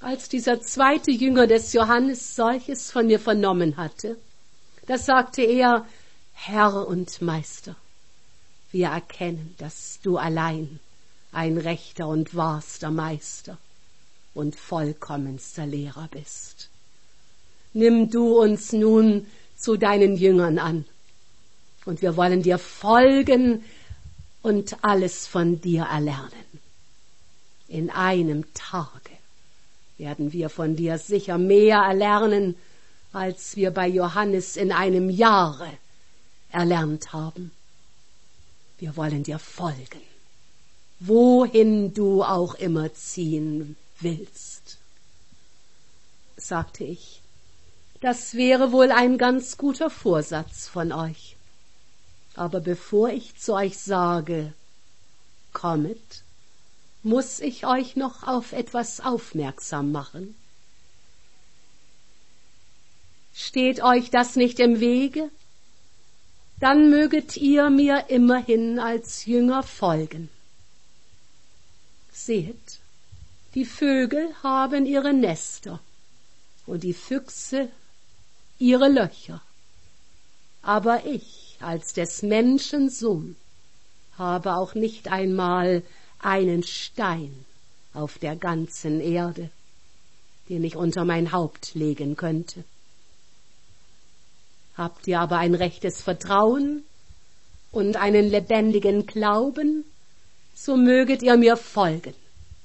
Als dieser zweite Jünger des Johannes solches von mir vernommen hatte, da sagte er: Herr und Meister, wir erkennen, dass du allein ein rechter und wahrster Meister und vollkommenster Lehrer bist. Nimm du uns nun zu deinen Jüngern an, und wir wollen dir folgen und alles von dir erlernen. In einem Tage werden wir von dir sicher mehr erlernen, als wir bei Johannes in einem Jahre erlernt haben. Wir wollen dir folgen, wohin du auch immer ziehen willst. Sagte ich, das wäre wohl ein ganz guter Vorsatz von euch. Aber bevor ich zu euch sage, kommet, muss ich euch noch auf etwas aufmerksam machen. Steht euch das nicht im Wege? Dann möget ihr mir immerhin als Jünger folgen. Seht, die Vögel haben ihre Nester und die Füchse ihre Löcher. Aber ich, als des Menschen Sohn, habe auch nicht einmal einen Stein auf der ganzen Erde, den ich unter mein Haupt legen könnte. Habt ihr aber ein rechtes Vertrauen und einen lebendigen Glauben, so möget ihr mir folgen.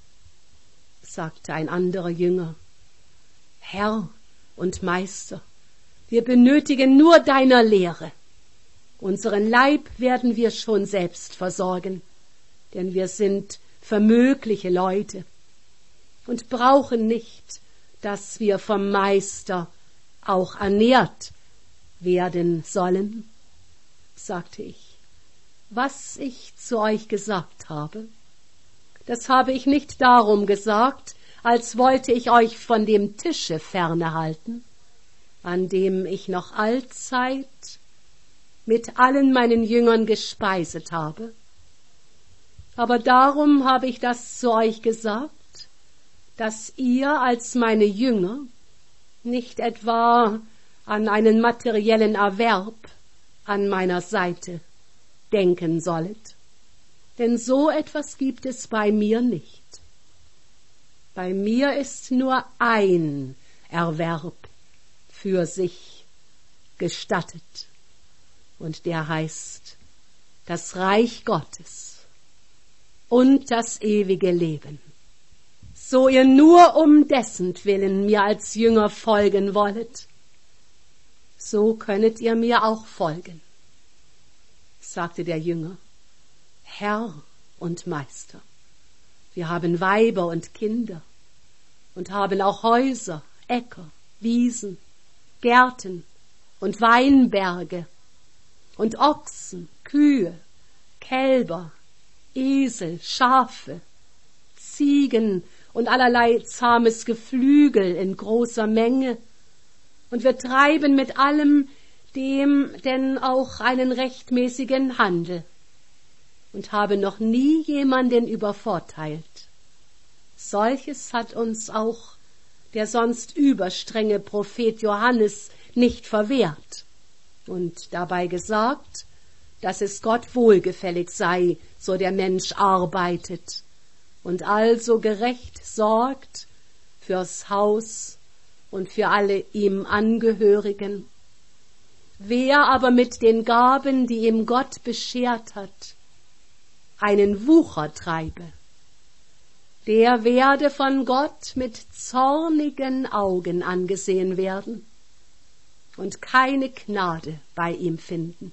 Sagte ein anderer Jünger: Herr und Meister, wir benötigen nur deiner Lehre. Unseren Leib werden wir schon selbst versorgen, denn wir sind vermögliche Leute und brauchen nicht, dass wir vom Meister auch ernährt werden sollen. Sagte ich, was ich zu euch gesagt habe, das habe ich nicht darum gesagt, als wollte ich euch von dem Tische ferne halten, an dem ich noch allzeit mit allen meinen Jüngern gespeiset habe. Aber darum habe ich das zu euch gesagt, dass ihr als meine Jünger nicht etwa an einen materiellen Erwerb an meiner Seite denken sollet. Denn so etwas gibt es bei mir nicht. Bei mir ist nur ein Erwerb für sich gestattet, und der heißt das Reich Gottes und das ewige Leben. So ihr nur um dessentwillen mir als Jünger folgen wollet, so könnet ihr mir auch folgen. Sagte der Jünger: Herr und Meister, wir haben Weiber und Kinder und haben auch Häuser, Äcker, Wiesen, Gärten und Weinberge und Ochsen, Kühe, Kälber, Esel, Schafe, Ziegen und allerlei zahmes Geflügel in großer Menge. Und wir treiben mit allem dem denn auch einen rechtmäßigen Handel und haben noch nie jemanden übervorteilt. Solches hat uns auch der sonst überstrenge Prophet Johannes nicht verwehrt und dabei gesagt, dass es Gott wohlgefällig sei, so der Mensch arbeitet und also gerecht sorgt fürs Haus und für alle ihm Angehörigen. Wer aber mit den Gaben, die ihm Gott beschert hat, einen Wucher treibe, der werde von Gott mit zornigen Augen angesehen werden und keine Gnade bei ihm finden.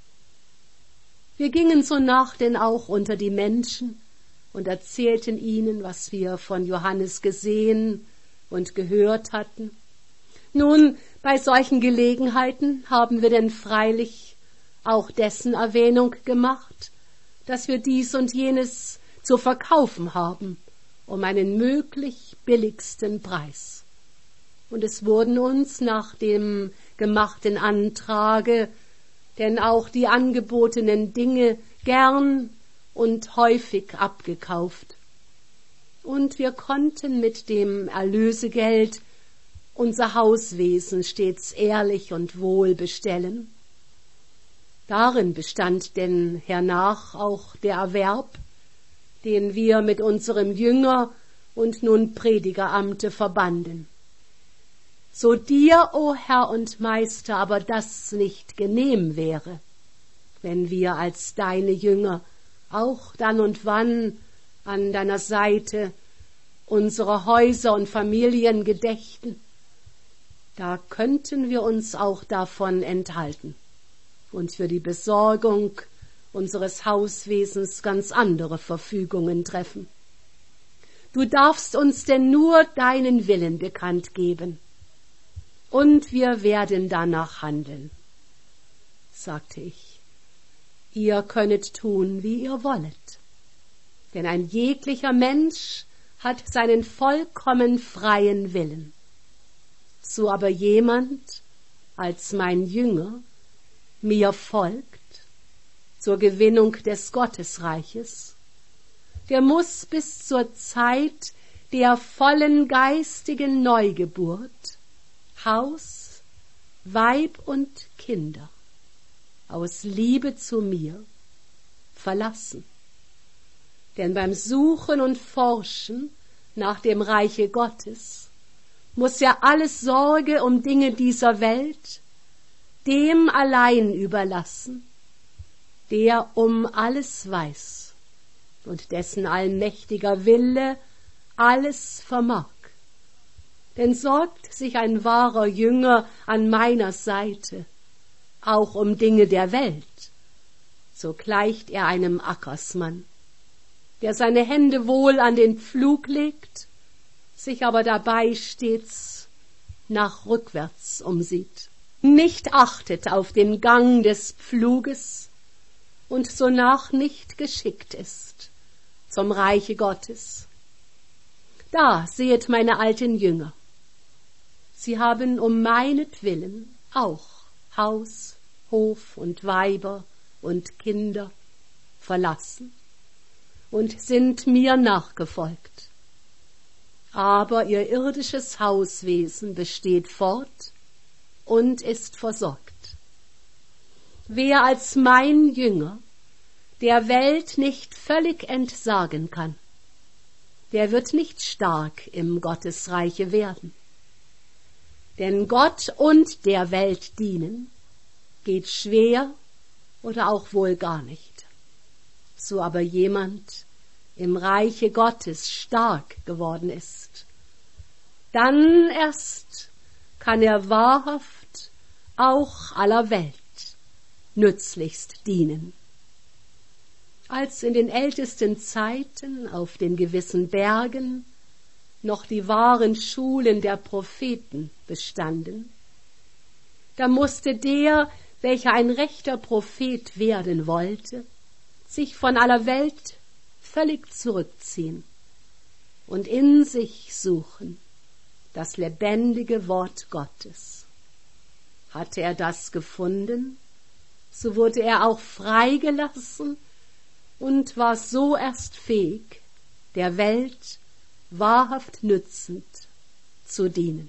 Wir gingen so nach denn auch unter die Menschen und erzählten ihnen, was wir von Johannes gesehen und gehört hatten. Nun, bei solchen Gelegenheiten haben wir denn freilich auch dessen Erwähnung gemacht, dass wir dies und jenes zu verkaufen haben, um einen möglich billigsten Preis. Und es wurden uns nach dem gemachten Antrage denn auch die angebotenen Dinge gern und häufig abgekauft. und wir konnten mit dem Erlösegeld unser Hauswesen stets ehrlich und wohl bestellen. Darin bestand denn hernach auch der Erwerb, den wir mit unserem Jünger und nun Predigeramte verbanden. So dir, o Herr und Meister, aber das nicht genehm wäre, wenn wir als deine Jünger auch dann und wann an deiner Seite unsere Häuser und Familien gedächten, da könnten wir uns auch davon enthalten und für die Besorgung unseres Hauswesens ganz andere Verfügungen treffen. Du darfst uns denn nur deinen Willen bekannt geben, und wir werden danach handeln, sagte ich. Ihr könnet tun, wie ihr wollet, denn ein jeglicher Mensch hat seinen vollkommen freien Willen. So aber jemand als mein Jünger mir folgt zur Gewinnung des Gottesreiches, der muss bis zur Zeit der vollen geistigen Neugeburt Haus, Weib und Kinder aus Liebe zu mir verlassen. Denn beim Suchen und Forschen nach dem Reiche Gottes muss ja alles Sorge um Dinge dieser Welt dem allein überlassen, der um alles weiß und dessen allmächtiger Wille alles vermag. Denn sorgt sich ein wahrer Jünger an meiner Seite auch um Dinge der Welt, so gleicht er einem Ackersmann, der seine Hände wohl an den Pflug legt, sich aber dabei stets nach rückwärts umsieht, nicht achtet auf den Gang des Pfluges und sonach nicht geschickt ist zum Reiche Gottes. Da sehet meine alten Jünger, sie haben um meinetwillen auch Haus, Hof und Weiber und Kinder verlassen und sind mir nachgefolgt. Aber ihr irdisches Hauswesen besteht fort und ist versorgt. Wer als mein Jünger der Welt nicht völlig entsagen kann, der wird nicht stark im Gottesreiche werden. Denn Gott und der Welt dienen geht schwer oder auch wohl gar nicht. So aber jemand im Reiche Gottes stark geworden ist, dann erst kann er wahrhaft auch aller Welt nützlichst dienen. Als in den ältesten Zeiten auf den gewissen Bergen noch die wahren Schulen der Propheten bestanden, da musste der, welcher ein rechter Prophet werden wollte, sich von aller Welt völlig zurückziehen und in sich suchen das lebendige Wort Gottes. Hatte er das gefunden, so wurde er auch freigelassen und war so erst fähig, der Welt wahrhaft nützend zu dienen.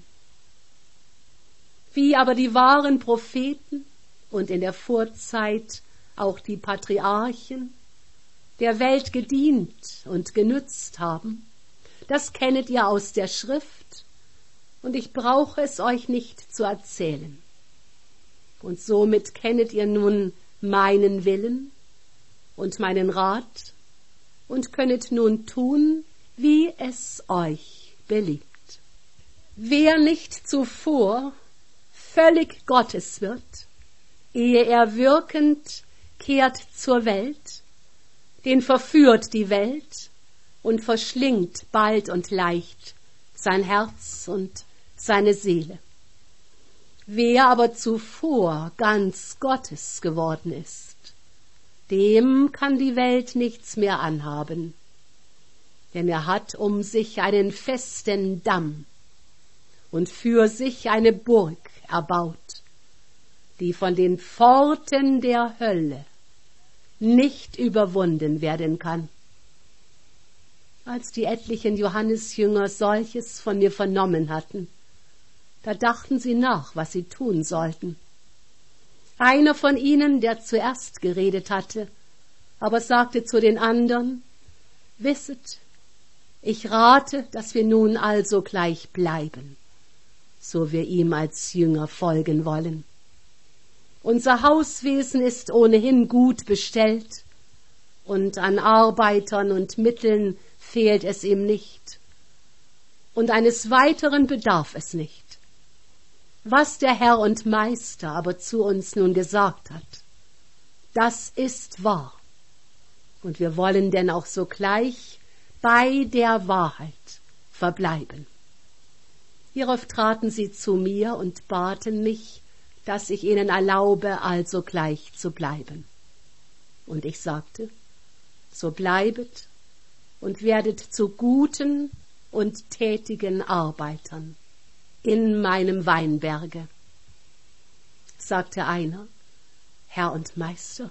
Wie aber die wahren Propheten und in der Vorzeit auch die Patriarchen der Welt gedient und genützt haben, das kennet ihr aus der Schrift, und ich brauche es euch nicht zu erzählen. Und somit kennet ihr nun meinen Willen und meinen Rat und könnet nun tun, wie es euch beliebt. Wer nicht zuvor völlig Gottes wird, ehe er wirkend kehrt zur Welt, den verführt die Welt und verschlingt bald und leicht sein Herz und seine Seele. Wer aber zuvor ganz Gottes geworden ist, dem kann die Welt nichts mehr anhaben, denn er hat um sich einen festen Damm und für sich eine Burg erbaut, die von den Pforten der Hölle nicht überwunden werden kann. Als die etlichen Johannesjünger solches von mir vernommen hatten, da dachten sie nach, was sie tun sollten. Einer von ihnen, der zuerst geredet hatte, aber sagte zu den anderen: Wisset, ich rate, dass wir nun also gleich bleiben, so wir ihm als Jünger folgen wollen. Unser Hauswesen ist ohnehin gut bestellt, und an Arbeitern und Mitteln fehlt es ihm nicht, und eines Weiteren bedarf es nicht. Was der Herr und Meister aber zu uns nun gesagt hat, das ist wahr, und wir wollen denn auch sogleich bei der Wahrheit verbleiben. Hierauf traten sie zu mir und baten mich, dass ich ihnen erlaube, also gleich zu bleiben. Und ich sagte: So bleibet und werdet zu guten und tätigen Arbeitern in meinem Weinberge. Sagte einer: Herr und Meister,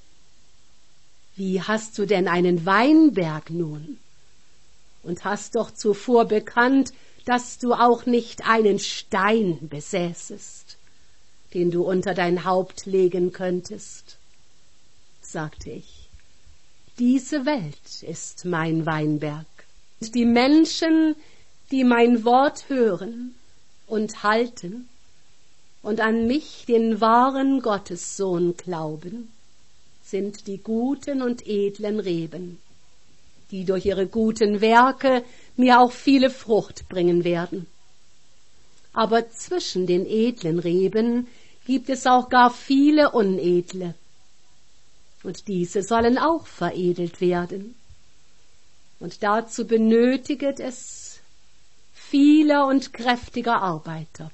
wie hast du denn einen Weinberg nun? Und hast doch zuvor bekannt, dass du auch nicht einen Stein besäßest, den du unter dein Haupt legen könntest. Sagte ich: Diese Welt ist mein Weinberg. Und die Menschen, die mein Wort hören und halten und an mich, den wahren Gottessohn, glauben, sind die guten und edlen Reben, die durch ihre guten Werke mir auch viele Frucht bringen werden. Aber zwischen den edlen Reben gibt es auch gar viele unedle, und diese sollen auch veredelt werden. Und dazu benötiget es vieler und kräftiger Arbeiter.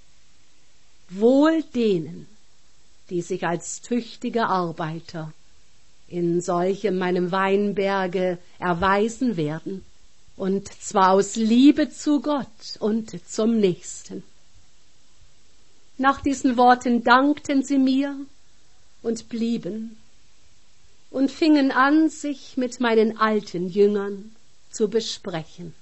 Wohl denen, die sich als tüchtige Arbeiter in solchem meinem Weinberge erweisen werden, und zwar aus Liebe zu Gott und zum Nächsten. Nach diesen Worten dankten sie mir und blieben und fingen an, sich mit meinen alten Jüngern zu besprechen.